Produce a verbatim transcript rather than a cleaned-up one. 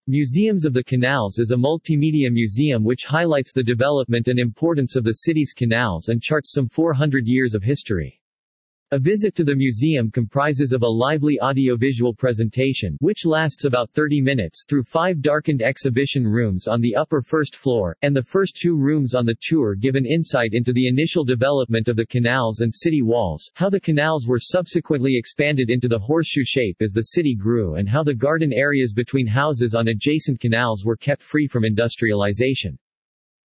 Museums of the Canals is a multimedia museum which highlights the development and importance of the city's canals and charts some four hundred years of history. A visit to the museum comprises of a lively audiovisual presentation, which lasts about thirty minutes, through five darkened exhibition rooms on the upper first floor, and the first two rooms on the tour give an insight into the initial development of the canals and city walls, how the canals were subsequently expanded into the horseshoe shape as the city grew, and how the garden areas between houses on adjacent canals were kept free from industrialization.